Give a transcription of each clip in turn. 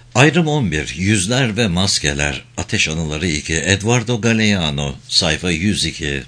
Ayrım 11. Yüzler ve Maskeler. Ateş Anıları 2. Eduardo Galeano. Sayfa 102.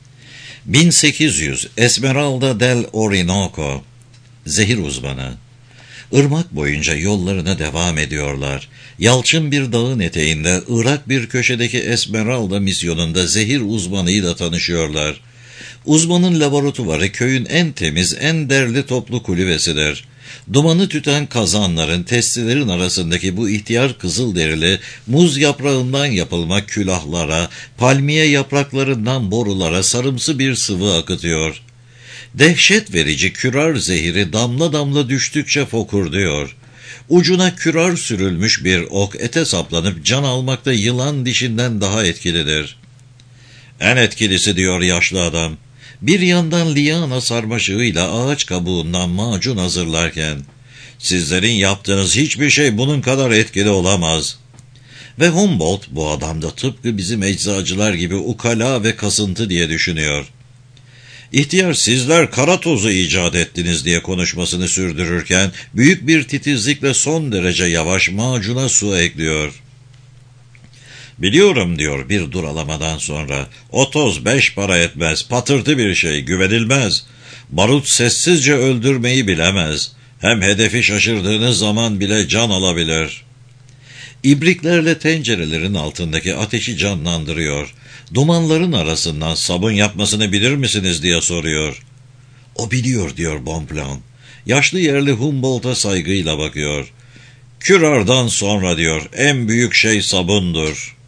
1800. Esmeralda del Orinoco. Zehir uzmanı. Irmak boyunca yollarına devam ediyorlar. Yalçın bir dağın eteğinde, Irak bir köşedeki Esmeralda misyonunda zehir uzmanıyla tanışıyorlar. Uzmanın laboratuvarı köyün en temiz, en derli toplu kulübesidir. Dumanı tüten kazanların, testilerin arasındaki bu ihtiyar kızılderili, muz yaprağından yapılma külahlara, palmiye yapraklarından borulara sarımsı bir sıvı akıtıyor. Dehşet verici kürar zehiri damla damla düştükçe fokurduyor. Ucuna kürar sürülmüş bir ok ete saplanıp can almakta yılan dişinden daha etkilidir. En etkilisi, diyor yaşlı adam, bir yandan liana sarmaşığıyla ağaç kabuğundan macun hazırlarken, sizlerin yaptığınız hiçbir şey bunun kadar etkili olamaz. Ve Humboldt, bu adam da tıpkı bizim eczacılar gibi ukala ve kasıntı diye düşünüyor. İhtiyar, sizler kara tozu icat ettiniz diye konuşmasını sürdürürken, büyük bir titizlikle son derece yavaş macuna su ekliyor. Biliyorum, diyor bir duralamadan sonra, o toz 5 para etmez, patırtı bir şey, güvenilmez. Barut sessizce öldürmeyi bilemez. Hem hedefi şaşırdığınız zaman bile can alabilir. İbriklerle tencerelerin altındaki ateşi canlandırıyor. Dumanların arasından sabun yapmasını bilir misiniz diye soruyor. O biliyor, diyor Bonpland. Yaşlı yerli Humboldt'a saygıyla bakıyor. Kürardan sonra, diyor, en büyük şey sabundur.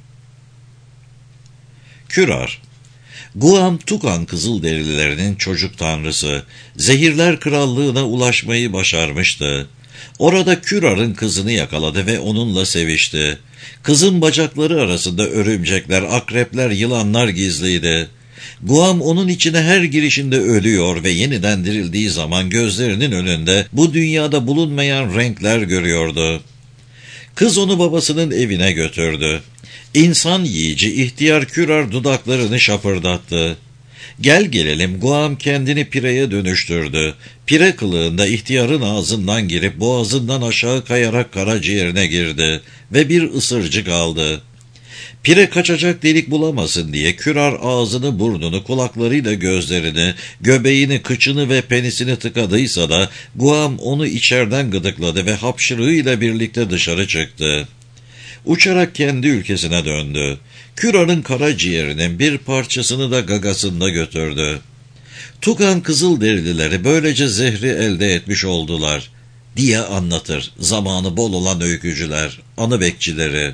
Kürar, Guam Tukan Kızılderililerinin çocuk tanrısı, zehirler krallığına ulaşmayı başarmıştı. Orada Kürar'ın kızını yakaladı ve onunla sevişti. Kızın bacakları arasında örümcekler, akrepler, yılanlar gizliydi. Guam onun içine her girişinde ölüyor ve yeniden dirildiği zaman gözlerinin önünde bu dünyada bulunmayan renkler görüyordu. Kız onu babasının evine götürdü. İnsan yiyici ihtiyar Kürar dudaklarını şapırdattı. Gel gelelim Guam kendini pireye dönüştürdü. Pire kılığında ihtiyarın ağzından girip boğazından aşağı kayarak karaciğerine girdi ve bir ısırcık aldı. Pire kaçacak delik bulamasın diye Kürar ağzını, burnunu, kulaklarıyla gözlerini, göbeğini, kıçını ve penisini tıkadıysa da Guam onu içeriden gıdıkladı ve hapşırığıyla birlikte dışarı çıktı. Uçarak kendi ülkesine döndü. Kürar'ın karaciğerinin bir parçasını da gagasında götürdü. Tukan Kızılderilileri böylece zehri elde etmiş oldular diye anlatır zamanı bol olan öykücüler, anı bekçileri.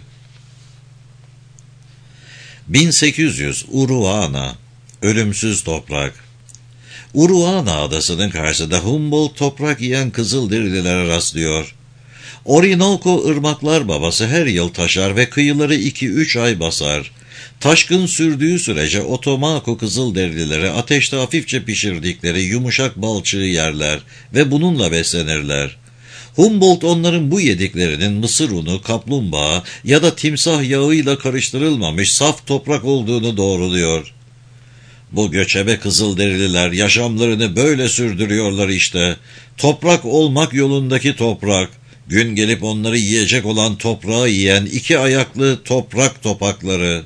1800 Uruana, ölümsüz toprak. Uruana adasının karşısında Humboldt toprak yiyen Kızılderililere rastlıyor. Orinoco ırmaklar babası her yıl taşar ve kıyıları 2-3 ay basar. Taşkın sürdüğü sürece Otomaco Kızılderilileri ateşte hafifçe pişirdikleri yumuşak balçığı yerler ve bununla beslenirler. Humboldt onların bu yediklerinin mısır unu, kaplumbağa ya da timsah yağıyla karıştırılmamış saf toprak olduğunu doğruluyor. Bu göçebe Kızılderililer yaşamlarını böyle sürdürüyorlar işte. Toprak olmak yolundaki toprak. Gün gelip onları yiyecek olan toprağı yiyen iki ayaklı toprak topakları.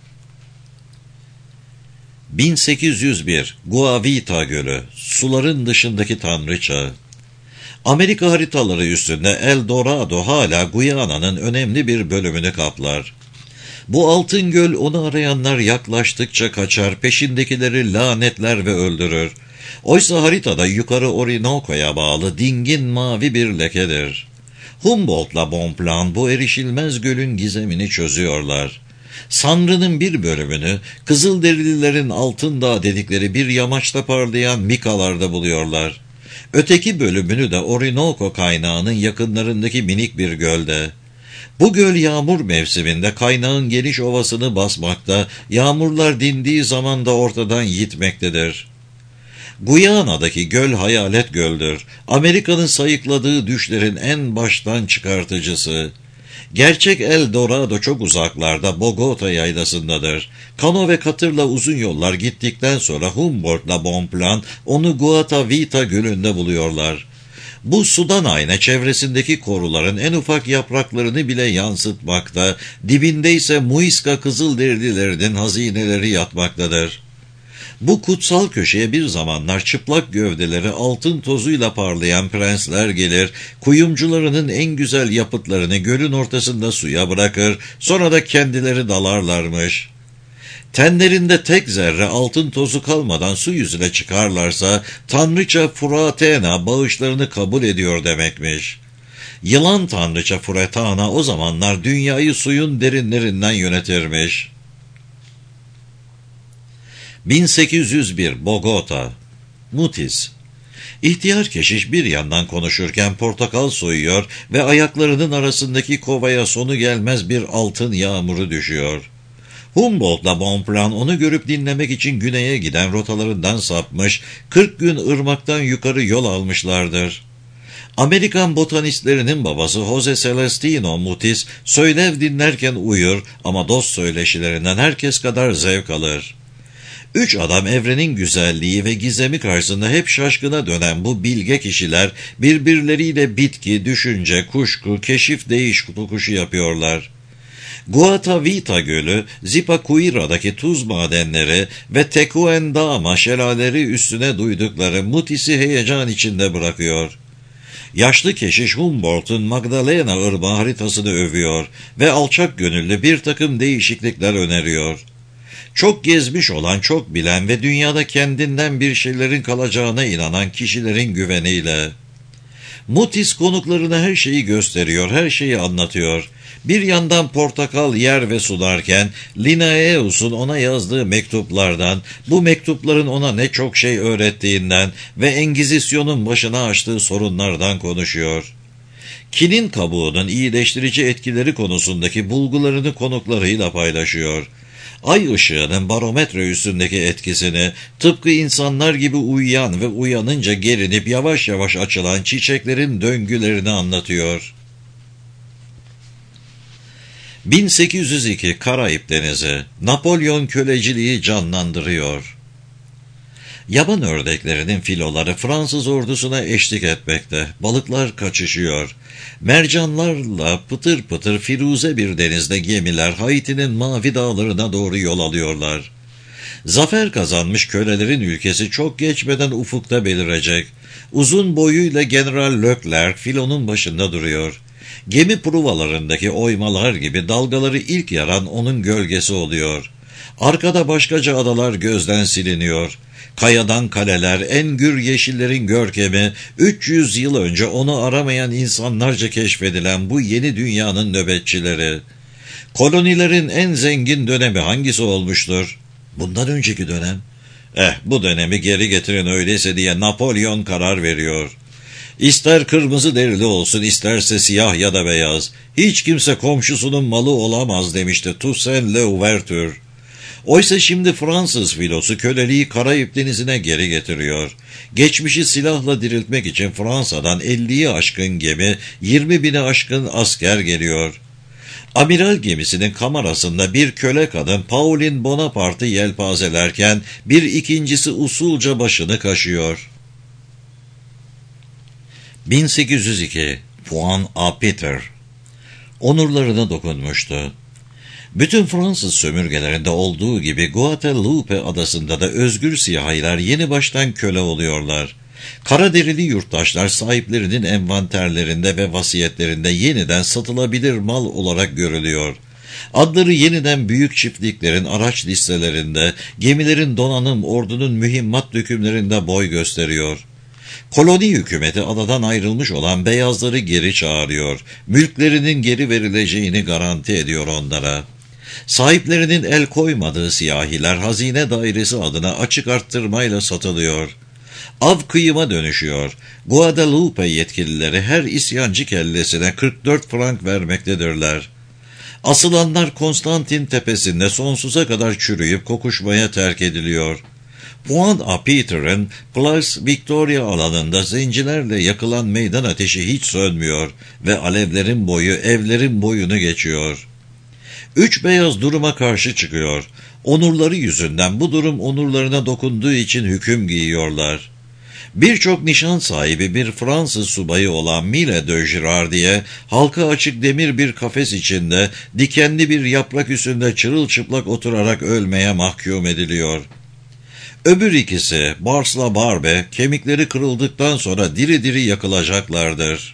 1801 Guavita Gölü, suların dışındaki tanrıça. Amerika haritaları üstünde El Dorado hala Guyana'nın önemli bir bölümünü kaplar. Bu altın göl onu arayanlar yaklaştıkça kaçar, peşindekileri lanetler ve öldürür. Oysa haritada yukarı Orinoco'ya bağlı dingin mavi bir lekedir. Humboldt'la Bonpland bu erişilmez gölün gizemini çözüyorlar. Sanrı'nın bir bölümünü Kızılderililerin Altın Dağ dedikleri bir yamaçta parlayan mikalarda buluyorlar. Öteki bölümünü de Orinoco kaynağının yakınlarındaki minik bir gölde. Bu göl yağmur mevsiminde kaynağın geniş ovasını basmakta, yağmurlar dindiği zaman da ortadan yitmektedir. Guyana'daki göl hayalet göldür. Amerika'nın sayıkladığı düşlerin en baştan çıkartıcısı. Gerçek El Dorado çok uzaklarda, Bogota yaylasındadır. Kano ve katırla uzun yollar gittikten sonra Humboldt'la Bonpland onu Guatavita Gölü'nde buluyorlar. Bu sudan ayna çevresindeki koruların en ufak yapraklarını bile yansıtmakta, dibinde ise Muisca Kızılderililerinin hazineleri yatmaktadır. Bu kutsal köşeye bir zamanlar çıplak gövdeleri altın tozuyla parlayan prensler gelir, kuyumcularının en güzel yapıtlarını gölün ortasında suya bırakır, sonra da kendileri dalarlarmış. Tenlerinde tek zerre altın tozu kalmadan su yüzüne çıkarlarsa, tanrıça Furatena bağışlarını kabul ediyor demekmiş. Yılan tanrıça Furatena o zamanlar dünyayı suyun derinlerinden yönetirmiş. 1801 Bogota. Mutis. İhtiyar keşiş bir yandan konuşurken portakal soyuyor ve ayaklarının arasındaki kovaya sonu gelmez bir altın yağmuru düşüyor. Humboldt'la Bonpland onu görüp dinlemek için güneye giden rotalarından sapmış, 40 gün ırmaktan yukarı yol almışlardır. Amerikan botanistlerinin babası Jose Celestino Mutis, söylev dinlerken uyur ama dost söyleşilerinden herkes kadar zevk alır. Üç adam evrenin güzelliği ve gizemi karşısında hep şaşkına dönen bu bilge kişiler birbirleriyle bitki, düşünce, kuşku, keşif değiş tokuşu yapıyorlar. Guatavita Gölü, Zipaquira'daki tuz madenleri ve Tecuendama şelaleleri üstüne duydukları Mutis'i heyecan içinde bırakıyor. Yaşlı keşiş Humboldt'un Magdalena Irmağı haritasını övüyor ve alçak gönüllü bir takım değişiklikler öneriyor. Çok gezmiş olan, çok bilen ve dünyada kendinden bir şeylerin kalacağına inanan kişilerin güveniyle. Mutis konuklarına her şeyi gösteriyor, her şeyi anlatıyor. Bir yandan portakal yer ve sularken Linnaeus'un ona yazdığı mektuplardan, bu mektupların ona ne çok şey öğrettiğinden ve Engizisyon'un başına açtığı sorunlardan konuşuyor. Kinin kabuğunun iyileştirici etkileri konusundaki bulgularını konuklarıyla paylaşıyor. Ay ışığının barometre üstündeki etkisini, tıpkı insanlar gibi uyuyan ve uyanınca gerinip yavaş yavaş açılan çiçeklerin döngülerini anlatıyor. 1802 Karayip Denizi, Napolyon köleciliği canlandırıyor. Yaban ördeklerinin filoları Fransız ordusuna eşlik etmekte, balıklar kaçışıyor. Mercanlarla pıtır pıtır firuze bir denizde gemiler Haiti'nin mavi dağlarına doğru yol alıyorlar. Zafer kazanmış kölelerin ülkesi çok geçmeden ufukta belirecek. Uzun boyuyla General Leclerc filonun başında duruyor. Gemi pruvalarındaki oymalar gibi dalgaları ilk yaran onun gölgesi oluyor. Arkada başkaca adalar gözden siliniyor. Kayadan kaleler, en gür yeşillerin görkemi, 300 yıl önce onu aramayan insanlarca keşfedilen bu yeni dünyanın nöbetçileri. Kolonilerin en zengin dönemi hangisi olmuştur? Bundan önceki dönem. Bu dönemi geri getirin öyleyse diye Napolyon karar veriyor. İster kırmızı derili olsun, isterse siyah ya da beyaz. Hiç kimse komşusunun malı olamaz demişti Toussaint Louverture. Oysa şimdi Fransız filosu köleliği Karayip Denizi'ne geri getiriyor. Geçmişi silahla diriltmek için Fransa'dan 50'yi aşkın gemi, 20.000'i aşkın asker geliyor. Amiral gemisinin kamerasında bir köle kadın Pauline Bonaparte'ı yelpazelerken bir ikincisi usulca başını kaşıyor. 1802 Pointe-à-Pitre onurlarına dokunmuştu. Bütün Fransız sömürgelerinde olduğu gibi Guadeloupe adasında da özgür siyahiler yeni baştan köle oluyorlar. Karaderili yurttaşlar sahiplerinin envanterlerinde ve vasiyetlerinde yeniden satılabilir mal olarak görülüyor. Adları yeniden büyük çiftliklerin araç listelerinde, gemilerin donanım, ordunun mühimmat dökümlerinde boy gösteriyor. Koloni hükümeti adadan ayrılmış olan beyazları geri çağırıyor, mülklerinin geri verileceğini garanti ediyor onlara. Sahiplerinin el koymadığı siyahiler hazine dairesi adına açık arttırmayla satılıyor. Av kıyıma dönüşüyor. Guadeloupe yetkilileri her isyancı kellesine 44 frank vermektedirler. Asılanlar Konstantin tepesinde sonsuza kadar çürüyüp kokuşmaya terk ediliyor. Pointe-à-Pitre'ın Place Victoria alanında zencilerle yakılan meydan ateşi hiç sönmüyor ve alevlerin boyu evlerin boyunu geçiyor. Üç beyaz duruma karşı çıkıyor. Onurları yüzünden bu durum onurlarına dokunduğu için hüküm giyiyorlar. Birçok nişan sahibi bir Fransız subayı olan Mille de Girardier, halka açık demir bir kafes içinde, dikenli bir yaprak üstünde çırılçıplak oturarak ölmeye mahkum ediliyor. Öbür ikisi, Bars'la Barbe, kemikleri kırıldıktan sonra diri diri yakılacaklardır.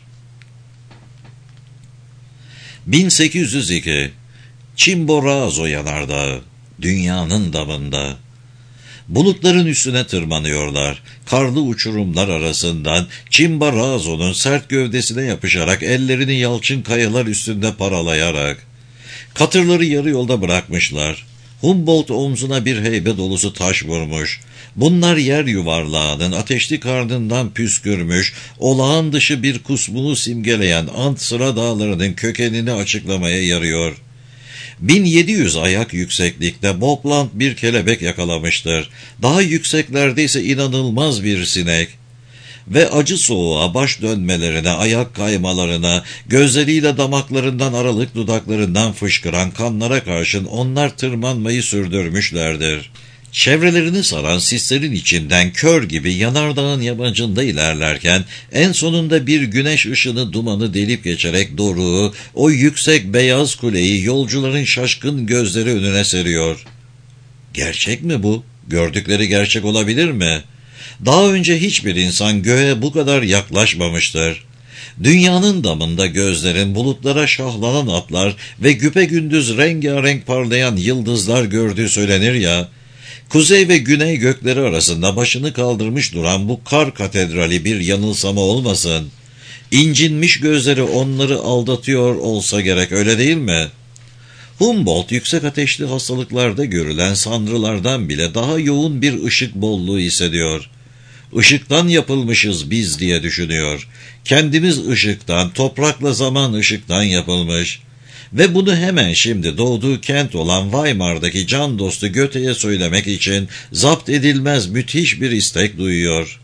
1802 Chimborazo yanardağı, dünyanın damında. Bulutların üstüne tırmanıyorlar. Karlı uçurumlar arasından Chimborazo'nun sert gövdesine yapışarak ellerini yalçın kayalar üstünde paralayarak. Katırları yarı yolda bırakmışlar. Humboldt omzuna bir heybe dolusu taş vurmuş. Bunlar yer yuvarlağının ateşli karnından püskürmüş, olağan dışı bir kusmunu simgeleyen Ant Sıra Dağları'nın kökenini açıklamaya yarıyor. 1700 ayak yükseklikte Bopland bir kelebek yakalamıştır. Daha yükseklerde ise inanılmaz bir sinek. Ve acı soğuğa, baş dönmelerine, ayak kaymalarına, gözleriyle damaklarından aralık dudaklarından fışkıran kanlara karşın onlar tırmanmayı sürdürmüşlerdir. Çevrelerini saran sislerin içinden kör gibi yanardağın yamacında ilerlerken en sonunda bir güneş ışını dumanı delip geçerek doruğu, o yüksek beyaz kuleyi yolcuların şaşkın gözleri önüne seriyor. Gerçek mi bu? Gördükleri gerçek olabilir mi? Daha önce hiçbir insan göğe bu kadar yaklaşmamıştır. Dünyanın damında gözlerin bulutlara şahlanan atlar ve güpegündüz rengarenk parlayan yıldızlar gördüğü söylenir ya, kuzey ve güney gökleri arasında başını kaldırmış duran bu kar katedrali bir yanılsama olmasın. İncinmiş gözleri onları aldatıyor olsa gerek, öyle değil mi? Humboldt yüksek ateşli hastalıklarda görülen sanrılardan bile daha yoğun bir ışık bolluğu hissediyor. Işıktan yapılmışız biz diye düşünüyor. Kendimiz ışıktan, toprakla zaman ışıktan yapılmış. Ve bunu hemen şimdi doğduğu kent olan Weimar'daki can dostu Goethe'ye söylemek için zapt edilmez müthiş bir istek duyuyor.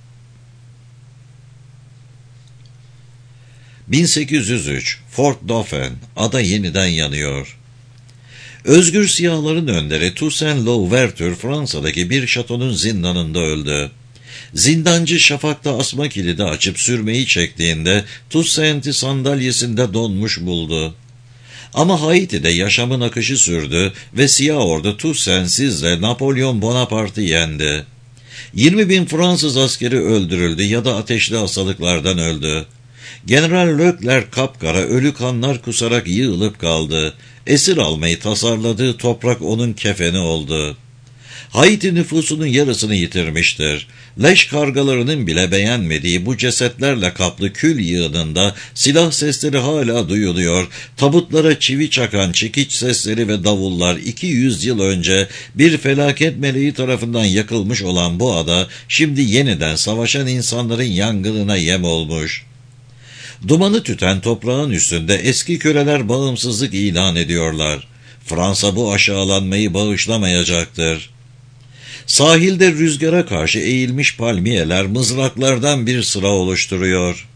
1803 Fort Dauphin, ada yeniden yanıyor. Özgür siyahların önderi Toussaint Louverture Fransa'daki bir şatonun zindanında öldü. Zindancı şafakta asma kilidi açıp sürmeyi çektiğinde Toussaint'i sandalyesinde donmuş buldu. Ama Haiti'de yaşamın akışı sürdü ve Siyah Ordu Toussaint'sizle Napolyon Bonaparte'ı yendi. 20.000 Fransız askeri öldürüldü ya da ateşli hastalıklardan öldü. General Leclerc kapkara ölü kanlar kusarak yığılıp kaldı. Esir almayı tasarladığı toprak onun kefeni oldu. Haiti nüfusunun yarısını yitirmiştir. Leş kargalarının bile beğenmediği bu cesetlerle kaplı kül yığınında silah sesleri hala duyuluyor. Tabutlara çivi çakan çekiç sesleri ve davullar 200 yıl önce bir felaket meleği tarafından yakılmış olan bu ada şimdi yeniden savaşan insanların yangınına yem olmuş. Dumanı tüten toprağın üstünde eski köleler bağımsızlık ilan ediyorlar. Fransa bu aşağılanmayı bağışlamayacaktır. Sahilde rüzgara karşı eğilmiş palmiyeler mızraklardan bir sıra oluşturuyor.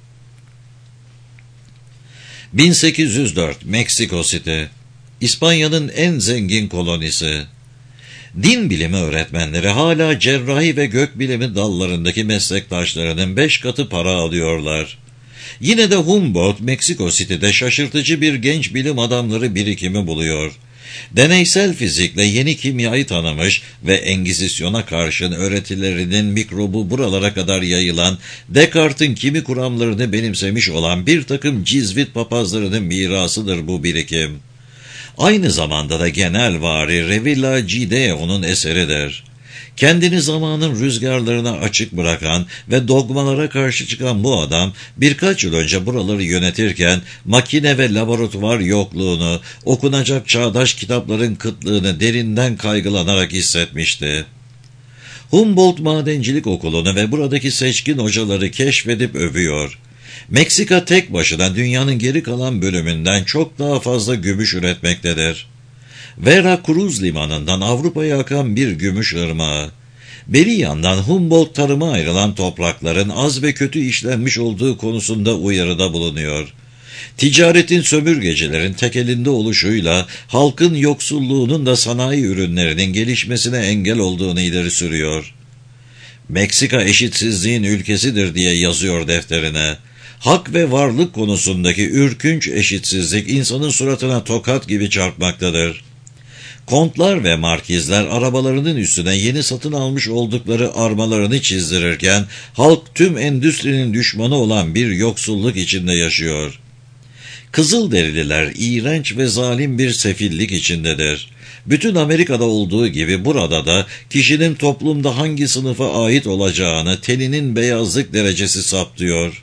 1804 Meksiko City, İspanya'nın en zengin kolonisi. Din bilimi öğretmenleri hala cerrahi ve gökbilimi dallarındaki meslektaşlarının 5 katı para alıyorlar. Yine de Humboldt, Meksiko City'de şaşırtıcı bir genç bilim adamları birikimi buluyor. Deneysel fizikle yeni kimyayı tanımış ve Engizisyon'a karşın öğretilerinin mikrobu buralara kadar yayılan, Descartes'in kimi kuramlarını benimsemiş olan bir takım cizvit papazlarının mirasıdır bu birikim. Aynı zamanda da genelvari Revillagideo'nun eseridir. Kendini zamanın rüzgarlarına açık bırakan ve dogmalara karşı çıkan bu adam birkaç yıl önce buraları yönetirken makine ve laboratuvar yokluğunu, okunacak çağdaş kitapların kıtlığını derinden kaygılanarak hissetmişti. Humboldt Madencilik Okulu'nu ve buradaki seçkin hocaları keşfedip övüyor. Meksika tek başına dünyanın geri kalan bölümünden çok daha fazla gümüş üretmektedir. Vera Cruz limanından Avrupa'ya akan bir gümüş ırmağı. Beri yandan Humboldt tarıma ayrılan toprakların az ve kötü işlenmiş olduğu konusunda uyarıda bulunuyor. Ticaretin sömürgecilerin tekelinde oluşuyla halkın yoksulluğunun da sanayi ürünlerinin gelişmesine engel olduğunu ileri sürüyor. Meksika eşitsizliğin ülkesidir diye yazıyor defterine. Hak ve varlık konusundaki ürkünç eşitsizlik insanın suratına tokat gibi çarpmaktadır. Kontlar ve markizler arabalarının üstüne yeni satın almış oldukları armalarını çizdirirken halk tüm endüstrinin düşmanı olan bir yoksulluk içinde yaşıyor. Kızılderililer iğrenç ve zalim bir sefillik içindedir. Bütün Amerika'da olduğu gibi burada da kişinin toplumda hangi sınıfa ait olacağını teninin beyazlık derecesi saptıyor.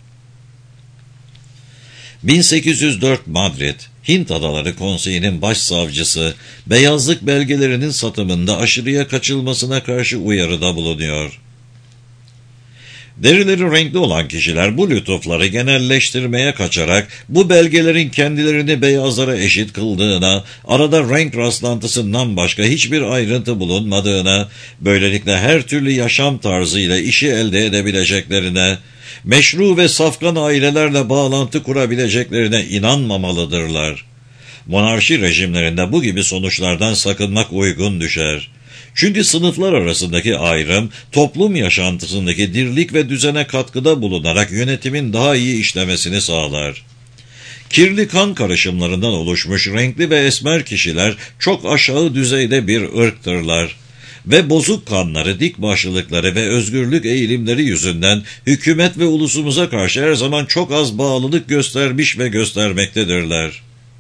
1804 Madrid, Hint Adaları Konseyi'nin başsavcısı, beyazlık belgelerinin satımında aşırıya kaçılmasına karşı uyarıda bulunuyor. Derileri renkli olan kişiler bu lütufları genelleştirmeye kaçarak bu belgelerin kendilerini beyazlara eşit kıldığına, arada renk rastlantısından başka hiçbir ayrıntı bulunmadığına, böylelikle her türlü yaşam tarzıyla işi elde edebileceklerine, meşru ve safkan ailelerle bağlantı kurabileceklerine inanmamalıdırlar. Monarşi rejimlerinde bu gibi sonuçlardan sakınmak uygun düşer. Çünkü sınıflar arasındaki ayrım, toplum yaşantısındaki dirlik ve düzene katkıda bulunarak yönetimin daha iyi işlemesini sağlar. Kirli kan karışımlarından oluşmuş renkli ve esmer kişiler çok aşağı düzeyde bir ırktırlar. Ve bozuk kanları, dik başlılıkları ve özgürlük eğilimleri yüzünden hükümet ve ulusumuza karşı her zaman çok az bağlılık göstermiş ve göstermektedirler.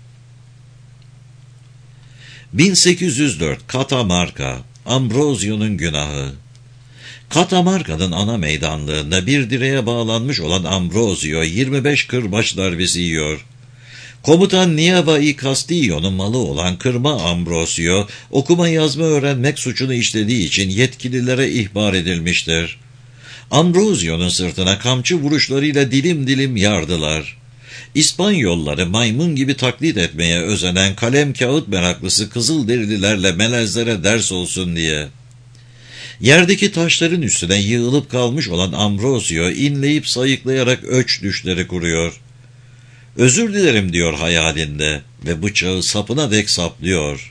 1804 Catamarca, Ambrosio'nun günahı. Catamarca'nın ana meydanlığında bir direğe bağlanmış olan Ambrosio 25 kırbaç darbesi yiyor. Komutan Nieva y Castillo'nun malı olan Kırma Ambrosio, okuma yazma öğrenmek suçunu işlediği için yetkililere ihbar edilmiştir. Ambrosio'nun sırtına kamçı vuruşlarıyla dilim dilim yardılar. İspanyolları maymun gibi taklit etmeye özenen kalem kağıt meraklısı Kızılderililerle melezlere ders olsun diye. Yerdeki taşların üstüne yığılıp kalmış olan Ambrosio inleyip sayıklayarak öç düşleri kuruyor. Özür dilerim diyor hayalinde ve bıçağı sapına dek saplıyor.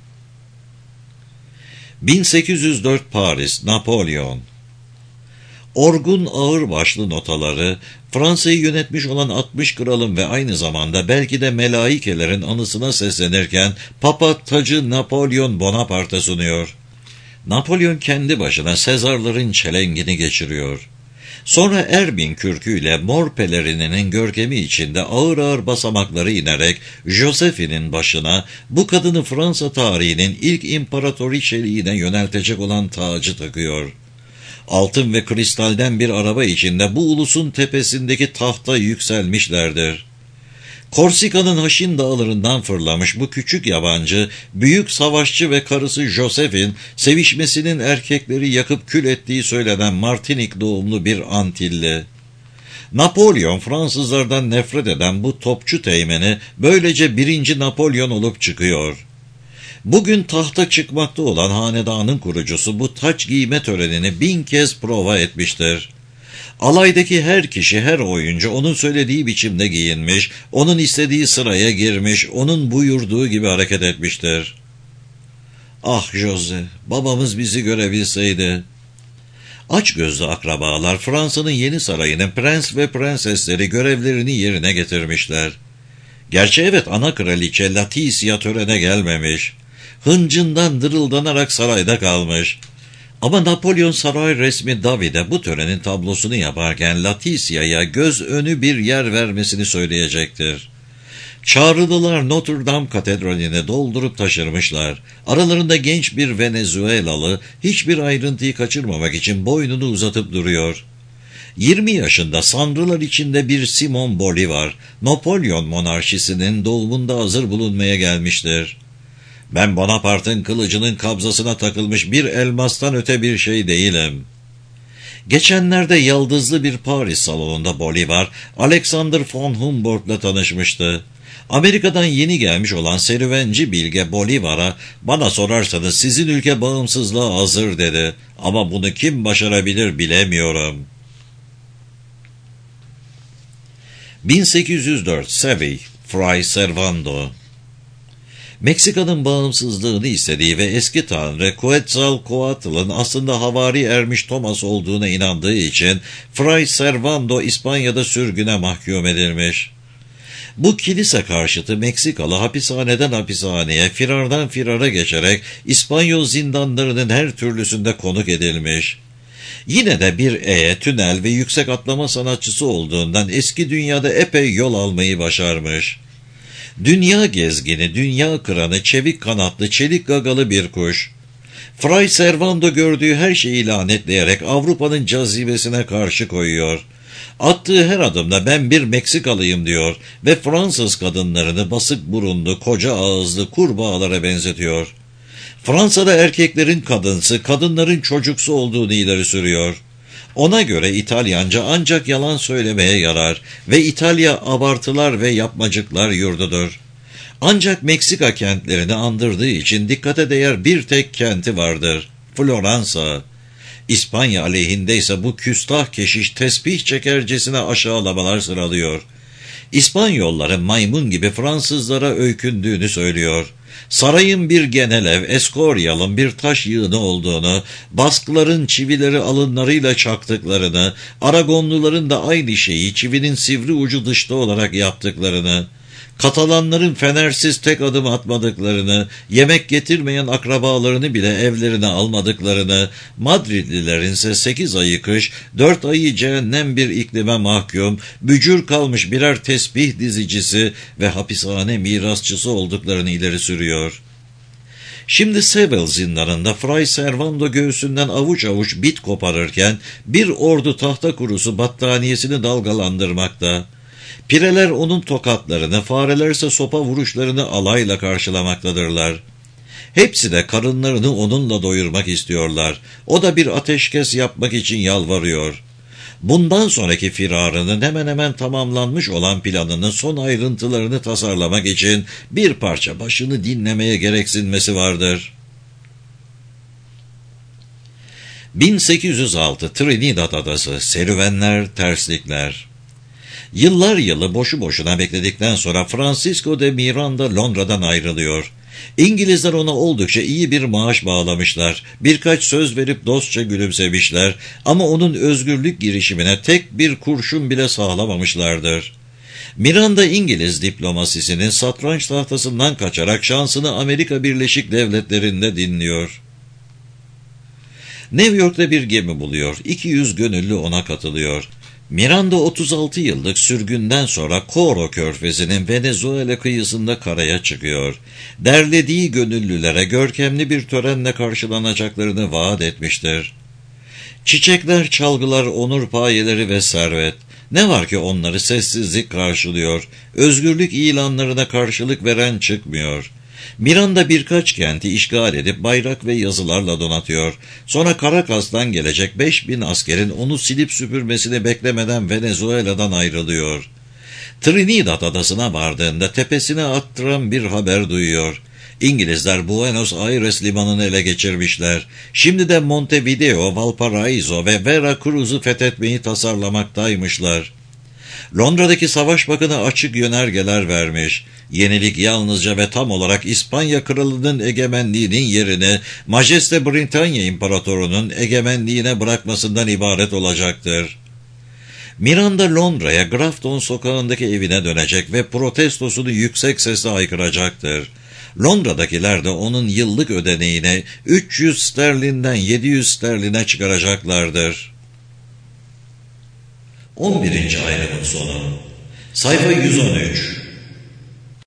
1804 Paris, Napolyon. Orgun ağırbaşlı notaları, Fransa'yı yönetmiş olan 60 kralın ve aynı zamanda belki de melaikelerin anısına seslenirken Papa tacı Napolyon Bonaparte'a sunuyor. Napolyon kendi başına Sezarların çelengini geçiriyor. Sonra Erbin kürküyle mor pelerininin görkemi içinde ağır ağır basamakları inerek Josephine'in başına bu kadını Fransa tarihinin ilk imparatoriçeliğine yöneltecek olan tacı takıyor. Altın ve kristalden bir araba içinde bu ulusun tepesindeki tahta yükselmişlerdir. Korsika'nın Haşin dağlarından fırlamış bu küçük yabancı, büyük savaşçı ve karısı Josephine, sevişmesinin erkekleri yakıp kül ettiği söylenen Martinik doğumlu bir Antilli. Napolyon, Fransızlardan nefret eden bu topçu teğmeni, böylece 1. Napolyon olup çıkıyor. Bugün tahta çıkmakta olan hanedanın kurucusu bu taç giyme törenini 1000 kez prova etmiştir. Alaydaki her kişi, her oyuncu onun söylediği biçimde giyinmiş, onun istediği sıraya girmiş, onun buyurduğu gibi hareket etmiştir. Ah Jose, babamız bizi görebilseydi. Açgözlü akrabalar Fransa'nın yeni sarayının prens ve prensesleri görevlerini yerine getirmişler. Gerçi evet, ana kraliçe Laticia törene gelmemiş. Hıncından dırıldanarak sarayda kalmış. Ama Napolyon saray resmi David'e bu törenin tablosunu yaparken Laticia'ya göz önü bir yer vermesini söyleyecektir. Çağrılılar Notre Dame katedraline doldurup taşırmışlar. Aralarında genç bir Venezuelalı hiçbir ayrıntıyı kaçırmamak için boynunu uzatıp duruyor. 20 yaşında sanrılar içinde bir Simon Bolivar, Napolyon monarşisinin doğumunda hazır bulunmaya gelmiştir. Ben Bonaparte'ın kılıcının kabzasına takılmış bir elmastan öte bir şey değilim. Geçenlerde yıldızlı bir Paris salonunda Bolivar, Alexander von Humboldt'la tanışmıştı. Amerika'dan yeni gelmiş olan serüvenci bilge Bolivar'a, bana sorarsanız sizin ülke bağımsızlığa hazır dedi. Ama bunu kim başarabilir bilemiyorum. 1804 Seville, Fray Servando. Meksika'nın bağımsızlığını istediği ve eski tanrı Quetzalcoatl'ın aslında havari ermiş Thomas olduğuna inandığı için Fray Servando İspanya'da sürgüne mahkum edilmiş. Bu kilise karşıtı Meksikalı hapishaneden hapishaneye, firardan firara geçerek İspanyol zindanlarının her türlüsünde konuk edilmiş. Yine de bir tünel ve yüksek atlama sanatçısı olduğundan eski dünyada epey yol almayı başarmış. Dünya gezgini, dünya kıranı, çevik kanatlı, çelik gagalı bir kuş. Fray Servando gördüğü her şeyi lanetleyerek Avrupa'nın cazibesine karşı koyuyor. Attığı her adımda ben bir Meksikalıyım diyor ve Fransız kadınlarını basık burunlu, koca ağızlı kurbağalara benzetiyor. Fransa'da erkeklerin kadınsı, kadınların çocuksu olduğunu ileri sürüyor. Ona göre İtalyanca ancak yalan söylemeye yarar ve İtalya abartılar ve yapmacıklar yurdudur. Ancak Meksika kentlerini andırdığı için dikkate değer bir tek kenti vardır: Floransa. İspanya aleyhinde ise bu küstah keşiş tesbih çekercesine aşağılamalar sıralıyor. İspanyolların maymun gibi Fransızlara öykündüğünü söylüyor. Sarayın bir genelev, Escoryal'ın bir taş yığını olduğunu, Baskların çivileri alınlarıyla çaktıklarını, Aragonluların da aynı şeyi çivinin sivri ucu dışta olarak yaptıklarını, Katalanların fenersiz tek adım atmadıklarını, yemek getirmeyen akrabalarını bile evlerine almadıklarını, Madridlilerin ise 8 ayı kış, 4 ayı cehennem bir iklime mahkum, bücür kalmış birer tesbih dizicisi ve hapishane mirasçısı olduklarını ileri sürüyor. Şimdi Seville zindanında Fray Servando göğsünden avuç avuç bit koparırken bir ordu tahta kurusu battaniyesini dalgalandırmakta. Pireler onun tokatlarını, farelerse sopa vuruşlarını alayla karşılamaktadırlar. Hepsi de karınlarını onunla doyurmak istiyorlar. O da bir ateşkes yapmak için yalvarıyor. Bundan sonraki firarının hemen hemen tamamlanmış olan planının son ayrıntılarını tasarlamak için bir parça başını dinlemeye gereksinmesi vardır. 1806 Trinidad Adası, serüvenler, terslikler. Yıllar yılı boşu boşuna bekledikten sonra Francisco de Miranda Londra'dan ayrılıyor. İngilizler ona oldukça iyi bir maaş bağlamışlar. Birkaç söz verip dostça gülümsemişler ama onun özgürlük girişimine tek bir kurşun bile sağlamamışlardır. Miranda İngiliz diplomasisinin satranç tahtasından kaçarak şansını Amerika Birleşik Devletleri'nde dinliyor. New York'ta bir gemi buluyor. 200 gönüllü ona katılıyor. Miranda 36 yıllık sürgünden sonra Coro Körfezi'nin Venezuela kıyısında karaya çıkıyor. Derlediği gönüllülere görkemli bir törenle karşılanacaklarını vaat etmiştir. Çiçekler, çalgılar, onur payeleri ve servet. Ne var ki onları sessizlik karşılıyor. Özgürlük ilanlarına karşılık veren çıkmıyor. Miranda birkaç kenti işgal edip bayrak ve yazılarla donatıyor. Sonra Caracas'tan gelecek 5000 askerin onu silip süpürmesini beklemeden Venezuela'dan ayrılıyor. Trinidad adasına vardığında tepesine attıran bir haber duyuyor. İngilizler Buenos Aires limanını ele geçirmişler. Şimdi de Montevideo, Valparaiso ve Veracruz'u fethetmeyi tasarlamaktaymışlar. Londra'daki savaş bakanı açık yönergeler vermiş. Yenilik yalnızca ve tam olarak İspanya kralının egemenliğinin yerini Majeste Britanya İmparatoru'nun egemenliğine bırakmasından ibaret olacaktır. Miranda Londra'ya Grafton sokağındaki evine dönecek ve protestosunu yüksek sesle haykıracaktır. Londra'dakiler de onun yıllık ödeneğini 300 sterlinden 700 sterline çıkaracaklardır. 11. ayrımın sonu. Sayfa 113.